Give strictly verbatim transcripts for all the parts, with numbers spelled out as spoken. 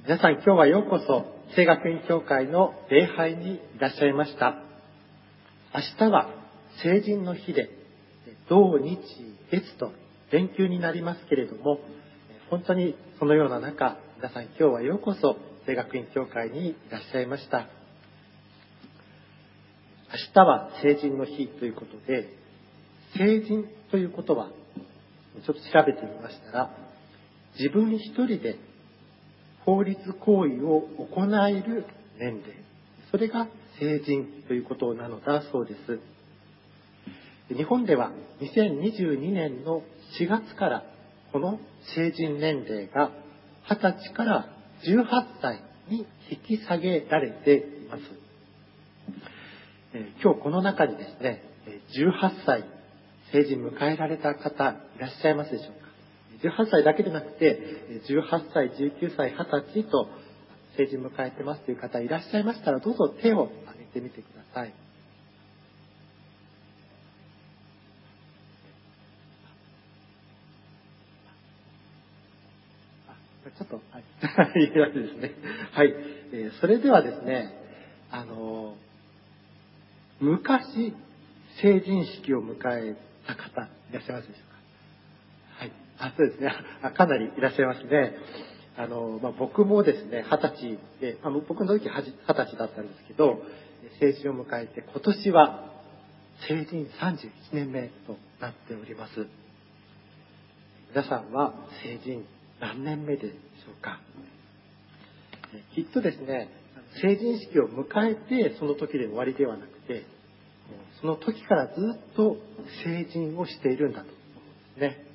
皆さん、今日はようこそ聖学院教会の礼拝にいらっしゃいました。明日は成人の日で、土日月と連休になりますけれども、本当にそのような中、皆さん今日はようこそ聖学院教会にいらっしゃいました。明日は成人の日ということで、成人ということはちょっと調べてみましたら、自分一人で法律行為を行える年齢、それが成人ということなのだそうです。日本ではにせんにじゅうにねんのしがつからこの成人年齢がはたちからじゅうはっさいに引き下げられています。今日この中にですね、じゅうはっさい成人迎えられた方いらっしゃいますでしょうか。じゅうはっさいだけでなくて、じゅうはっさい、じゅうきゅうさい、はたちと成人迎えてますという方いらっしゃいましたら、どうぞ手を挙げてみてください。ちょっと、はい。いいわけですね。はい。えー、それではですね、あのー、昔、成人式を迎えた方、いらっしゃいますでしょうか。はい。あ、そうですね。あ、かなりいらっしゃいますね。あのー、まあ、僕もですね、二十歳で、あの僕の時は二十歳だったんですけど、成人を迎えて、今年は成人さんじゅういちねんめとなっております。皆さんは成人何年目でしょうか。きっとですね、成人式を迎えてその時で終わりではなくて、その時からずっと成人をしているんだと思うんですね。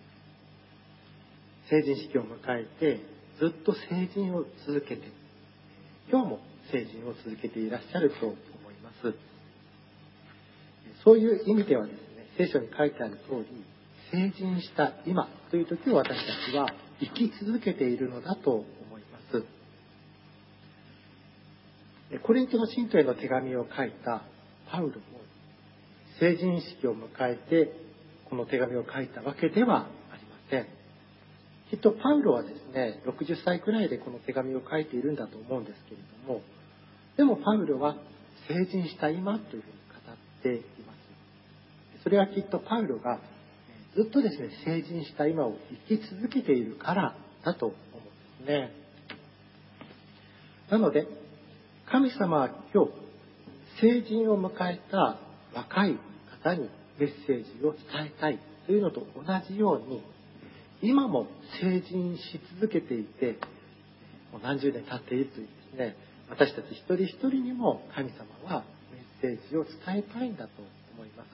成人式を迎えてずっと成人を続けて、今日も成人を続けていらっしゃると思います。そういう意味ではですね、聖書に書いてある通り、成人した今という時を私たちは生き続けているのだと思います。コリントの信徒への手紙を書いたパウロも成人式を迎えてこの手紙を書いたわけではありません。きっとパウロはですね、ろくじゅっさいくらいでこの手紙を書いているんだと思うんですけれども、でもパウロは成人した今というふうに語っています。それはきっとパウロがずっとですね、成人した今を生き続けているからだと思うんですね。なので、神様は今日、成人を迎えた若い方にメッセージを伝えたいというのと同じように、今も成人し続けていて、もう何十年経っているというですね、私たち一人一人にも神様はメッセージを伝えたいんだと思います。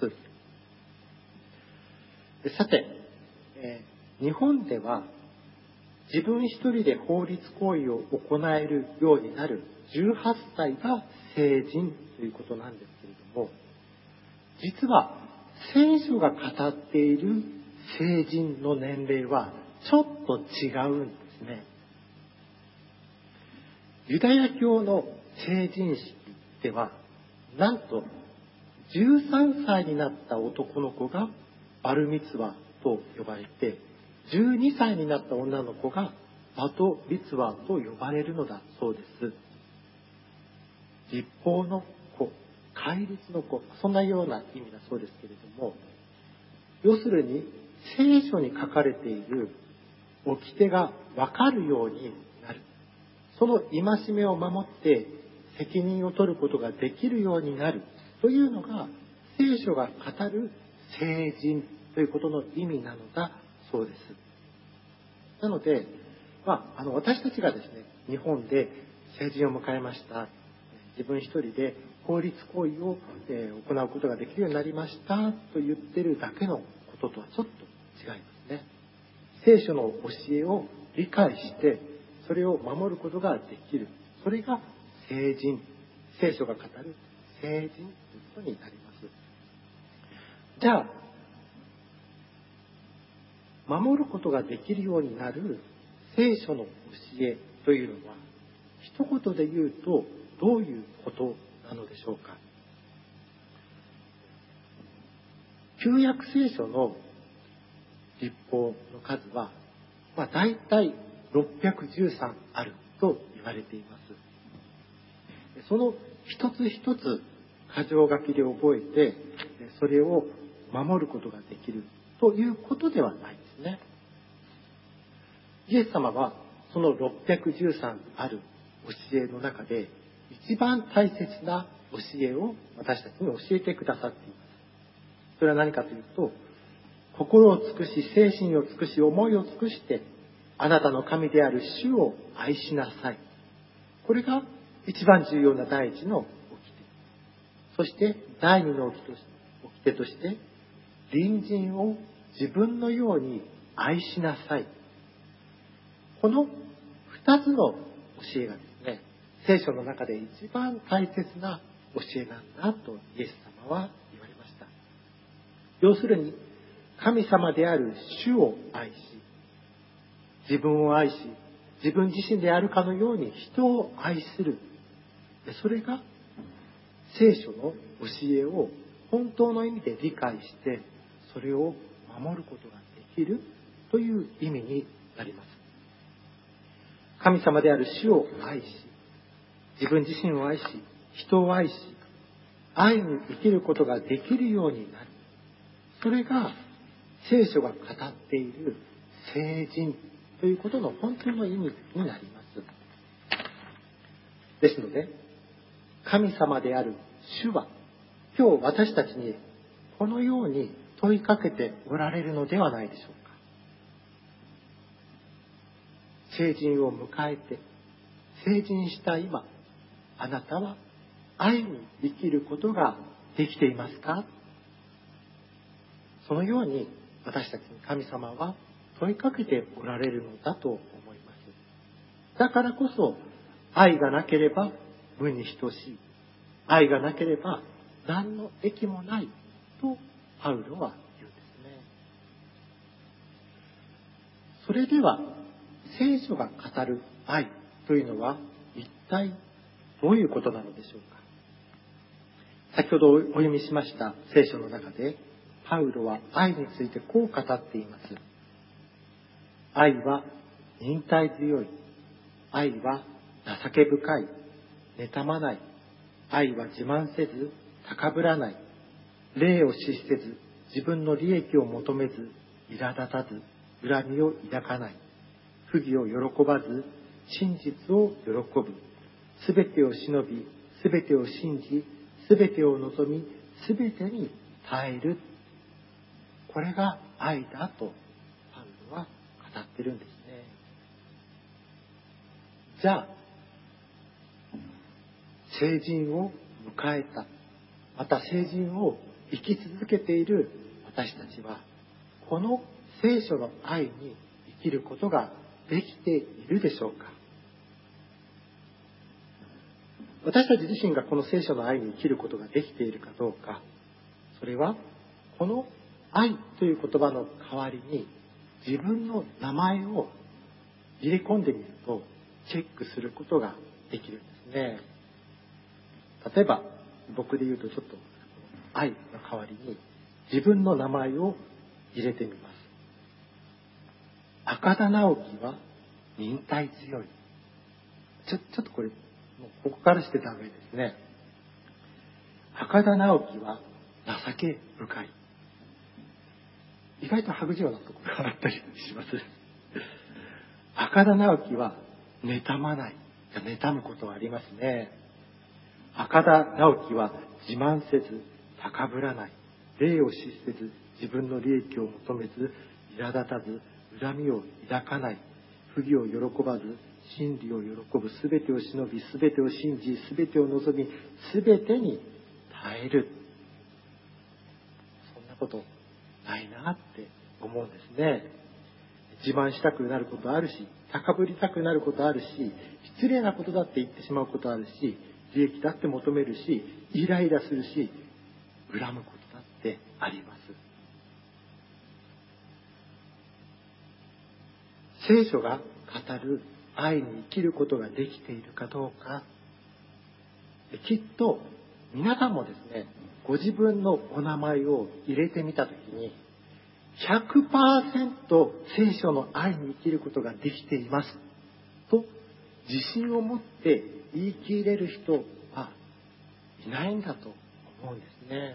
さて、えー、日本では自分一人で法律行為を行えるようになるじゅうはっさいが成人ということなんですけれども、実は聖書が語っている成人の年齢はちょっと違うんですね。ユダヤ教の成人式では、なんとじゅうさんさいになった男の子がバルミツワと呼ばれて、じゅうにさいになった女の子がバトミツワと呼ばれるのだそうです。立法の子、戒律の子、そんなような意味だそうですけれども、要するに聖書に書かれている掟が分かるようになる。その戒めを守って責任を取ることができるようになるというのが聖書が語る成人ということの意味なのだそうです。なので、まあ、あの私たちがですね、日本で成人を迎えました。自分一人で法律行為を、えー、行うことができるようになりましたと言ってるだけのこととはちょっと違いますね。聖書の教えを理解してそれを守ることができる。それが成人。聖書が語る成人ということになります。じゃあ、守ることができるようになる聖書の教えというのは、一言で言うとどういうことなのでしょうか。旧約聖書の律法の数は、まあ、大体ろっぴゃくじゅうさんあると言われています。その一つ一つ箇条書きで覚えて、それを守ることができるということではないですね。イエス様はそのろっぴゃくじゅうさんある教えの中で一番大切な教えを私たちに教えてくださっています。それは何かというと、心を尽くし、精神を尽くし、思いを尽くして、あなたの神である主を愛しなさい。これが一番重要な第一の掟。そして第二の掟として、隣人を自分のように愛しなさい。この二つの教えがですね、聖書の中で一番大切な教えなんだとイエス様は言われました。要するに、神様である主を愛し、自分を愛し、自分自身であるかのように人を愛する。それが聖書の教えを本当の意味で理解して、それを守ることができるという意味になります。神様である主を愛し、自分自身を愛し、人を愛し、愛に生きることができるようになる。それが聖書が語っている聖人ということの本当の意味になります。ですので、神様である主は今日私たちにこのように問いかけておられるのではないでしょうか。聖人を迎えて成人した今、あなたは愛に生きることができていますか？そのように私たちに神様は問いかけておられるのだと思います。だからこそ、愛がなければ無に等しい、愛がなければ何の益もないとパウロは言うんですね。それでは聖書が語る愛というのは一体どういうことなのでしょうか。先ほどお読みしました聖書の中で、パウロは愛についてこう語っています。愛は忍耐強い。愛は情け深い。妬まない。愛は自慢せず、高ぶらない。礼を失せず、自分の利益を求めず、苛立たず、恨みを抱かない。不義を喜ばず、真実を喜ぶ。すべてを忍び、すべてを信じ、すべてを望み、すべてに耐える。これが愛だとパウロは語ってるんですね。じゃあ、聖人を迎えた、また聖人を生き続けている私たちは、この聖書の愛に生きることができているでしょうか。私たち自身がこの聖書の愛に生きることができているかどうか、それはこの愛という言葉の代わりに自分の名前を入れ込んでみるとチェックすることができるんですね。例えば僕で言うと、ちょっと愛の代わりに自分の名前を入れてみます。赤田直樹は忍耐強い。ちょ、ちょっとこれもうここからしてダメですね。赤田直樹は情け深い。意外と白状なところがあったりします。赤田直樹は妬まない。妬むことはありますね。赤田直樹は自慢せず、高ぶらない。礼を失せず、自分の利益を求めず、苛立たず、恨みを抱かない。不義を喜ばず、真理を喜ぶ。すべてを忍び、すべてを信じ、すべてを望み、すべてに耐える。そんなことないなって思うんですね。自慢したくなることあるし、高ぶりたくなることあるし、失礼なことだって言ってしまうことあるし、利益だって求めるし、イライラするし、恨むことだってあります。聖書が語る愛に生きることができているかどうか、きっと皆さんもですね、ご自分のお名前を入れてみたときに ひゃくパーセント 聖書の愛に生きることができていますと自信を持って言い切れる人はいないんだと思うんですね。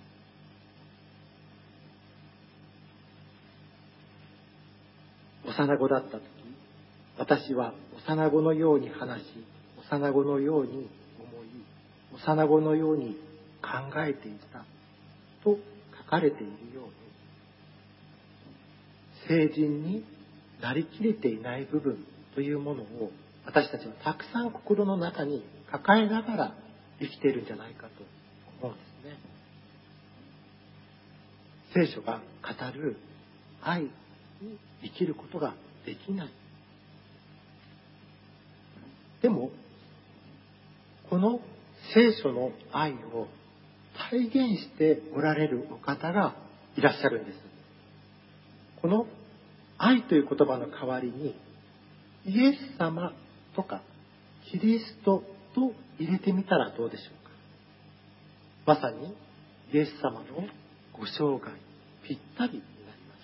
幼子だった時、私は幼子のように話し、幼子のように思い、幼子のように考えていたと書かれているように、成人になりきれていない部分というものを私たちはたくさん心の中に抱えながら生きているんじゃないかと思うんですね。聖書が語る愛に生きることができない。でもこの聖書の愛を体現しておられるお方がいらっしゃるんです。この愛という言葉の代わりにイエス様とかキリストと入れてみたらどうでしょうか。まさにイエス様のご生涯ぴったりになります。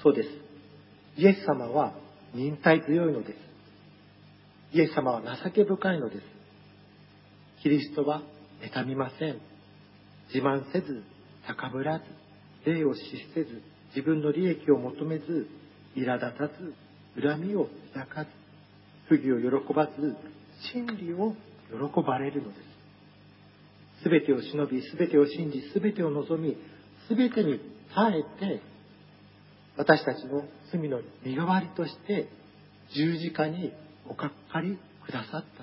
そうです。イエス様は忍耐強いのです。イエス様は情け深いのです。キリストは妬みません。自慢せず、高ぶらず、礼を失せず、自分の利益を求めず、苛立たず、恨みを抱かず、不義を喜ばず、真理を喜ばれるのです。すべてを忍び、すべてを信じ、すべてを望み、すべてに耐えて、私たちの罪の身代わりとして十字架におかかりくださったんです。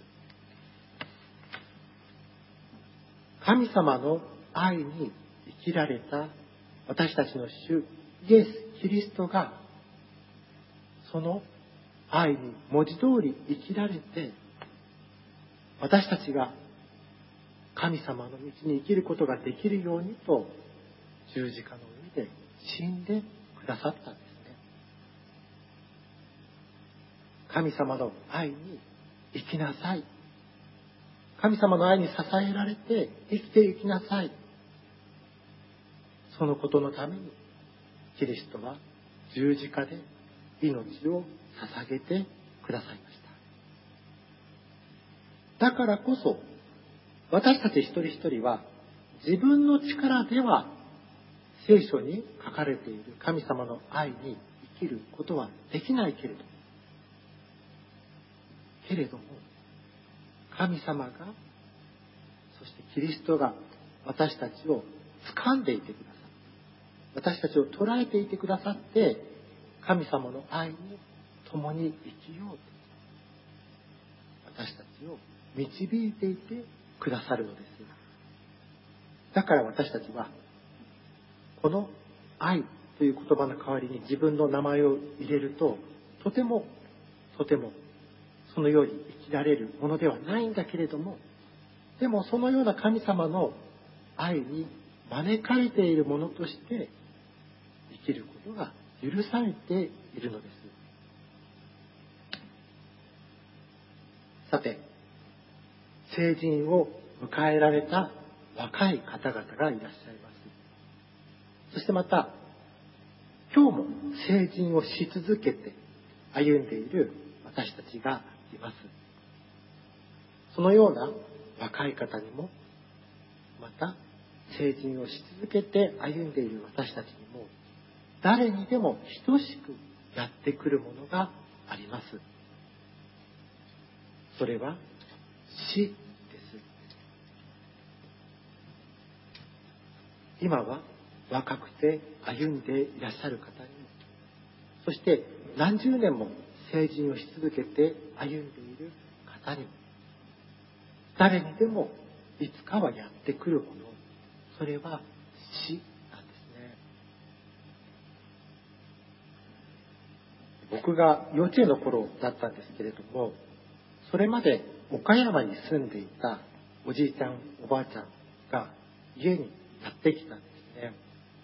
神様の愛に生きられた私たちの主イエス・キリストがその愛に文字通り生きられて、私たちが神様の道に生きることができるようにと十字架の上で死んでくださったんですね。神様の愛に生きなさい。神様の愛に支えられて生きていきなさい。そのことのためにキリストは十字架で命を捧げてくださいました。だからこそ私たち一人一人は自分の力では聖書に書かれている神様の愛に生きることはできないけれども、けれども神様が、そしてキリストが私たちを掴んでいてくださって、私たちを捉えていてくださって、神様の愛に共に生きようと私たちを導いていてくださるのです。だから私たちはこの愛という言葉の代わりに自分の名前を入れると、とてもとてもそのように生きられるものではないんだけれども、でもそのような神様の愛に招かれているものとして生きることが許されているのです。さて、成人を迎えられた若い方々がいらっしゃいます。そしてまた今日も成人をし続けて歩んでいる私たちがいます。そのような若い方にも、また成人をし続けて歩んでいる私たちにも、誰にでも等しくやってくるものがあります。それは死です。今は若くて歩んでいらっしゃる方にも、そして何十年も成人をし続けて歩んでいる方にも、誰にでもいつかはやってくるもの、それは死なんですね。僕が幼稚園の頃だったんですけれども、それまで岡山に住んでいたおじいちゃんおばあちゃんが家にやってきたんですね。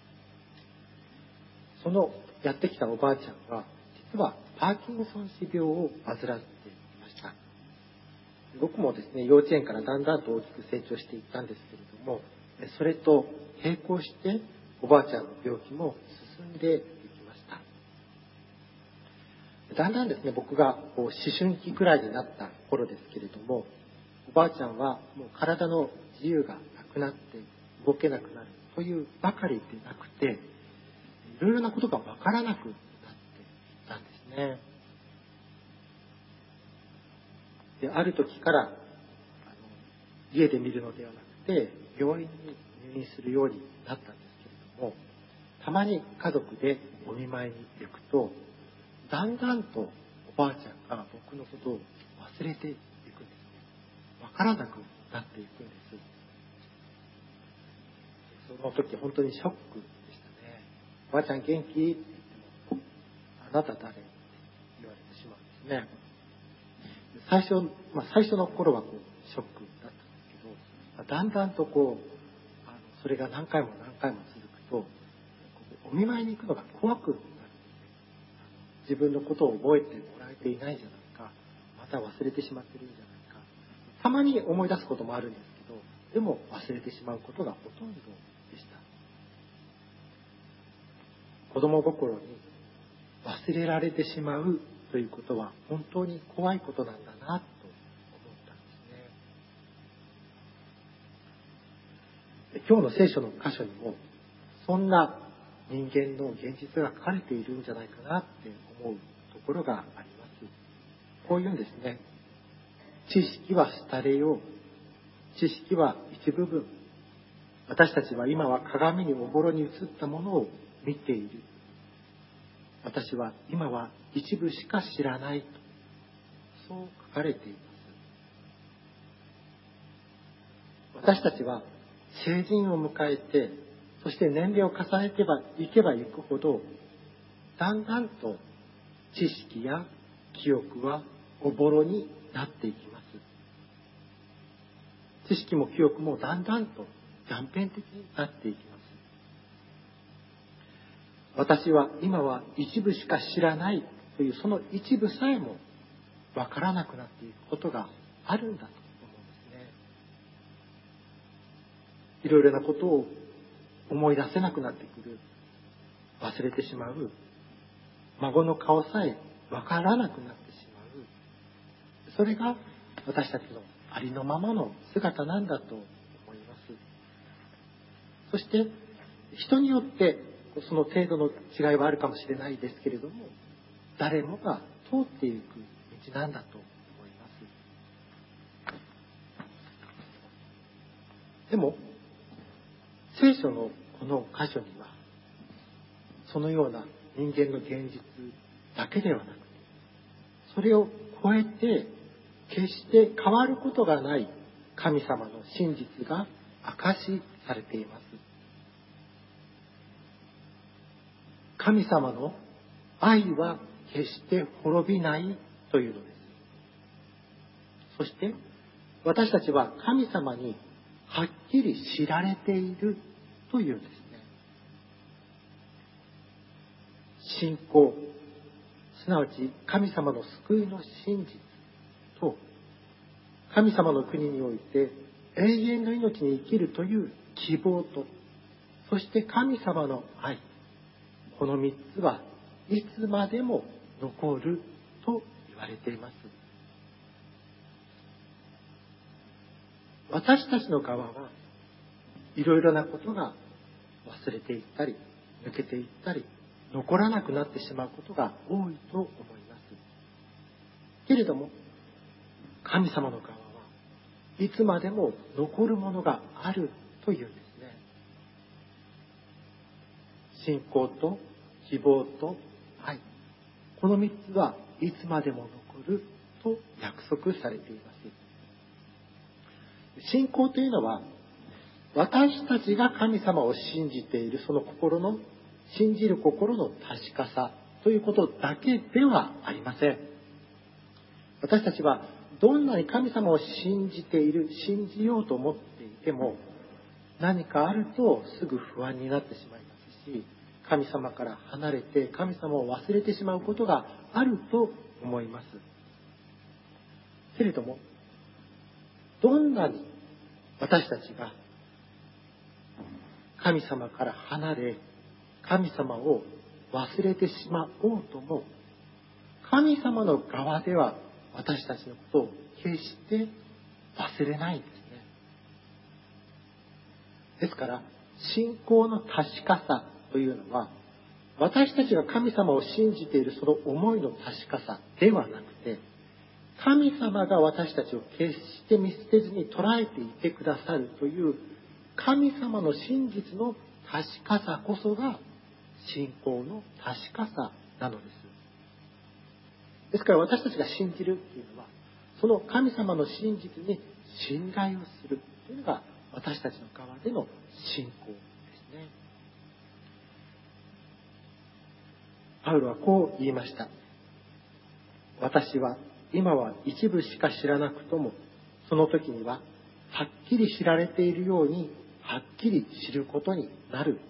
そのやってきたおばあちゃんは実はパーキンソン氏病を患っていました。僕もですね、幼稚園からだんだんと大きく成長していったんですけれども、それと並行しておばあちゃんの病気も進んでいきました。 だんだんですね、僕がこう思春期くらいになった頃ですけれども、おばあちゃんはもう体の自由がなくなって動けなくなるというばかりでなくて、いろいろなことがわからなくなっていたんですね。で、ある時からあの家で見るのではなくて病院に入院するようになったんですけれども、たまに家族でお見舞いに行くと、だんだんとおばあちゃんが僕のことを忘れていくんですね。わからなくなっていくんです。その時本当にショックでしたね。おばあちゃん元気って言っても、あなた誰って言われてしまうんですね。最初、まあ、最初の頃はこうショックだったんですけど、だんだんとこうあのそれが何回も何回も続くと、お見舞いに行くのが怖くなるんですね。自分のことを覚えてもらえていないんじゃないか、また忘れてしまってるんじゃないか、たまに思い出すこともあるんですけど、でも忘れてしまうことがほとんどでした。子供心に忘れられてしまうということは本当に怖いことなんだなと思ったんですね。今日の聖書の箇所にもそんな人間の現実が書かれているんじゃないかなって思うところがあります。こういうんですね。知識は廃れよう。知識は一部分。私たちは今は鏡におぼろに映ったものを見ている。私は今は一部しか知らないと、そう書かれています。私たちは成人を迎えて、そして年齢を重ねていけばいくほど、だんだんと知識や記憶はおぼろになっていきます。知識も記憶もだんだんと断片的になっていきます。私は今は一部しか知らないというその一部さえもわからなくなっていくことがあるんだと思うんですね。いろいろなことを思い出せなくなってくる、忘れてしまう、孫の顔さえわからなくなってしまう、それが私たちのありのままの姿なんだと思います。そして人によってその程度の違いはあるかもしれないですけれども、誰もが通っていく道なんだと思います。でも聖書のこの箇所には、そのような人間の現実だけではなくて、それを超えて決して変わることがない神様の真実が明かしされています。神様の愛は決して滅びないというのです。そして私たちは神様にはっきり知られているというんですね。信仰、すなわち神様の救いの真実と、神様の国において永遠の命に生きるという希望と、そして神様の愛、この三つはいつまでも残ると言われています。私たちの側はいろいろなことが忘れていったり、抜けていったり、残らなくなってしまうことが多いと思います。けれども、神様の側はいつまでも残るものがあるというんですね。信仰と希望と愛、この三つはいつまでも残ると約束されています。信仰というのは、私たちが神様を信じているその心の、信じる心の確かさということだけではありません。私たちはどんなに神様を信じている、信じようと思っていても、何かあるとすぐ不安になってしまいますし、神様から離れて神様を忘れてしまうことがあると思います。けれども、どんなに私たちが神様から離れ、神様を忘れてしまおうとも、 神様の側では私たちのことを決して忘れないんですね。ですから、信仰の確かさというのは、私たちが神様を信じているその思いの確かさではなくて、神様が私たちを決して見捨てずに捉えていてくださるという神様の真実の確かさこそが信仰の確かさなのです。ですから私たちが信じるというのは、その神様の真実に信頼をするというのが私たちの側での信仰ですね。パウロはこう言いました。私は今は一部しか知らなくとも、その時にははっきり知られているようにはっきり知ることになる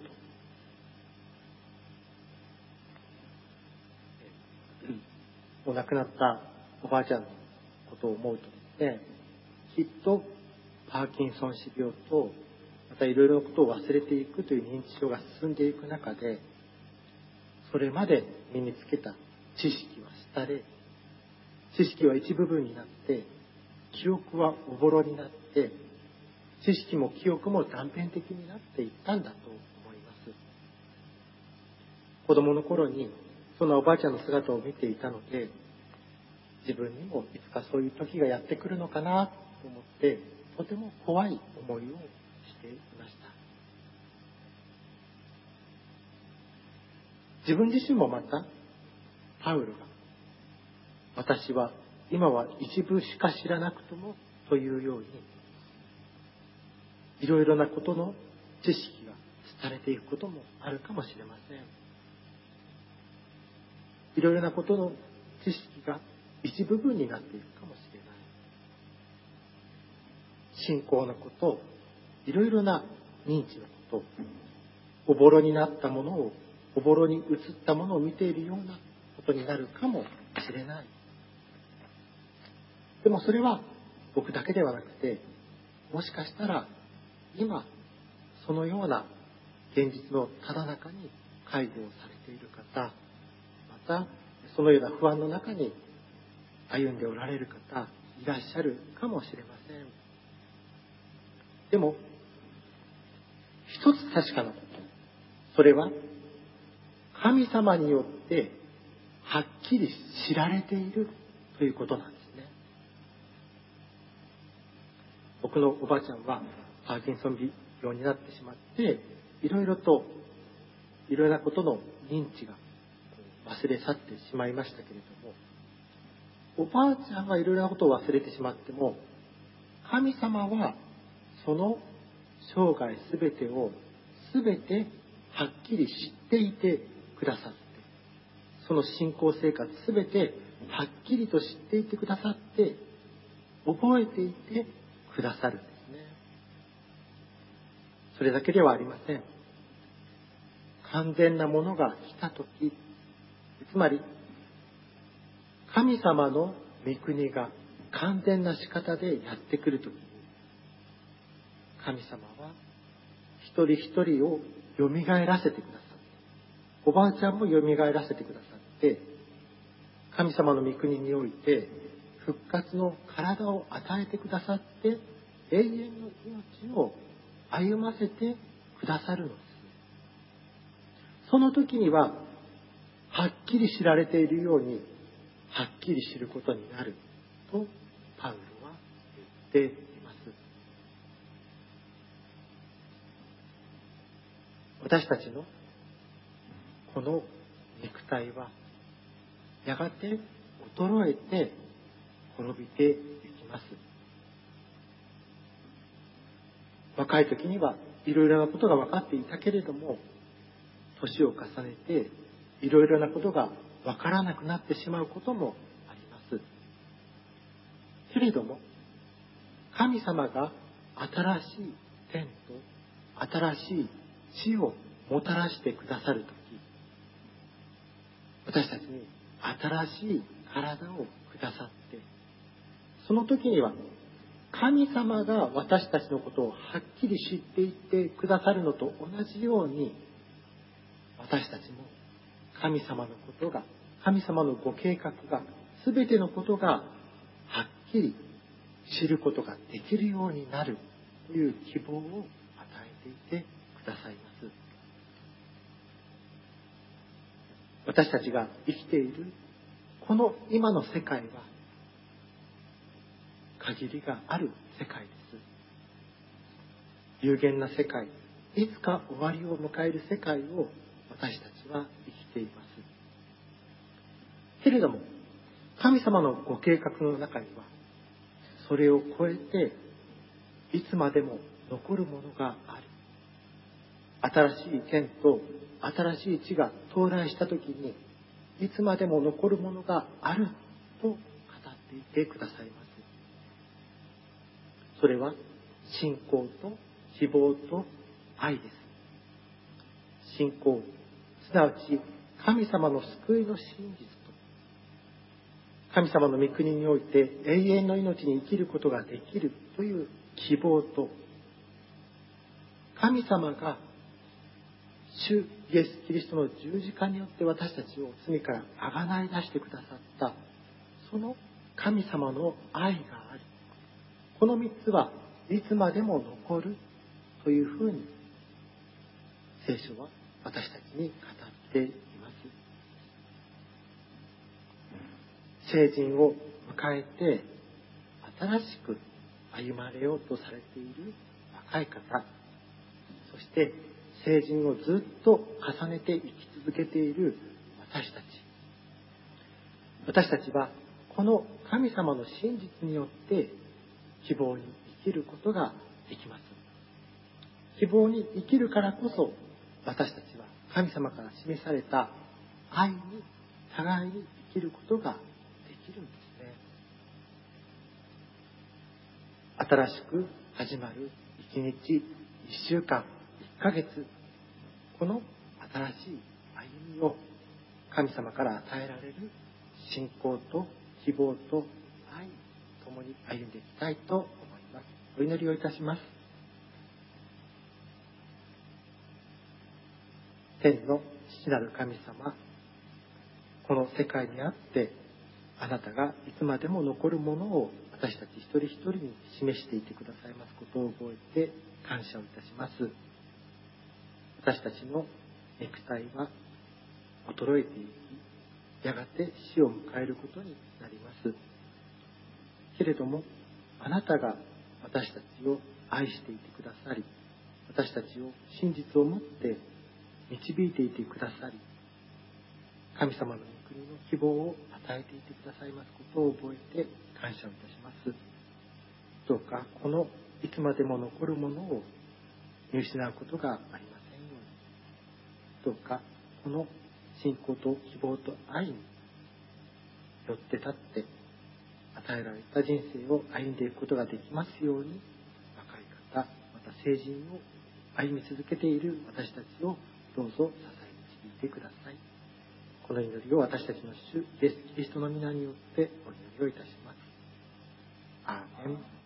と。お亡くなったおばあちゃんのことを思うとですね、きっとパーキンソン氏病とまたいろいろなことを忘れていくという認知症が進んでいく中で、それまで身につけた知識は廃れ、知識は一部分になって、記憶はおぼろになって、知識も記憶も断片的になっていったんだと思います。子供の頃にそのおばあちゃんの姿を見ていたので、自分にもいつかそういう時がやってくるのかなと思って、とても怖い思いをしていました。自分自身もまた、パウロが、私は今は一部しか知らなくともというように、いろいろなことの知識が廃れていくこともあるかもしれません。いろいろなことの知識が一部分になっていくかもしれない。信仰のこと、いろいろな認知のこと、おぼろになったものを、おぼろに映ったものを見ているようなことになるかもしれない。でもそれは僕だけではなくて、もしかしたら今そのような現実のただ中に介護をされている方、またそのような不安の中に歩んでおられる方いらっしゃるかもしれません。でも一つ確かなこと、それは神様によってはっきり知られているということなんですね。僕のおばあちゃんはパーキンソン病になってしまって、いろいろといろいろなことの認知が忘れ去ってしまいましたけれども、おばあちゃんがいろいろなことを忘れてしまっても、神様はその生涯すべてをすべてはっきり知っていてくださって、その信仰生活すべてはっきりと知っていてくださって、覚えていてくださるんですね。それだけではありません。完全なものが来たとき、つまり神様の御国が完全な仕方でやってくるときに、神様は一人一人をよみがえらせてくださって、おばあちゃんもよみがえらせてくださって、神様の御国において復活の体を与えてくださって、永遠の命を歩ませてくださるのです。その時にははっきり知られているようにはっきり知ることになるとパウロは言っています。私たちのこの肉体はやがて衰えて滅びていきます。若い時にはいろいろなことが分かっていたけれども、年を重ねていろいろなことが分からなくなってしまうこともあります。けれども、神様が新しい天と新しい地をもたらしてくださるとき、私たちに新しい体をくださって、その時には神様が私たちのことをはっきり知っていってくださるのと同じように、私たちも神様のことがは神様のご計画が、すべてのことがはっきり知ることができるようになるという希望を与えていてくださいます。私たちが生きているこの今の世界は限りがある世界です。有限な世界、いつか終わりを迎える世界を私たちは生きています。けれども、神様のご計画の中には、それを超えていつまでも残るものがある。新しい天と新しい地が到来したときに、いつまでも残るものがあると語っていてくださいます。それは信仰と希望と愛です。信仰、すなわち神様の救いの真実と、神様の御国において永遠の命に生きることができるという希望と、神様が主イエス・キリストの十字架によって私たちを罪からあがない出してくださったその神様の愛があり、この三つはいつまでも残るというふうに聖書は私たちに語っています。成人を迎えて新しく歩まれようとされている若い方、そして成人をずっと重ねて生き続けている私たち。私たちはこの神様の真実によって希望に生きることができます。希望に生きるからこそ、私たちは神様から示された愛に互いに生きることができるんですね。新しく始まる一日、一週間、一ヶ月、この新しい歩みを神様から与えられる信仰と希望と愛ともに歩んでいきたいと思います。お祈りをいたします。天の父なる神様、この世界にあってあなたがいつまでも残るものを私たち一人一人に示していてくださいますことを覚えて感謝をいたします。私たちの肉体は衰えていき、やがて死を迎えることになります。けれども、あなたが私たちを愛していてくださり、私たちを真実をもって導いていてくださり、神様の御国の希望を与えていてくださいますことを覚えて感謝をいたします。どうかこのいつまでも残るものを見失うことがありませんように、どうかこの信仰と希望と愛によって立って与えられた人生を歩んでいくことができますように、若い方、また成人を歩み続けている私たちをどうぞ支え導いてください。この祈りを私たちの主イエス・キリストの皆によってお祈りをいたします。アーメン。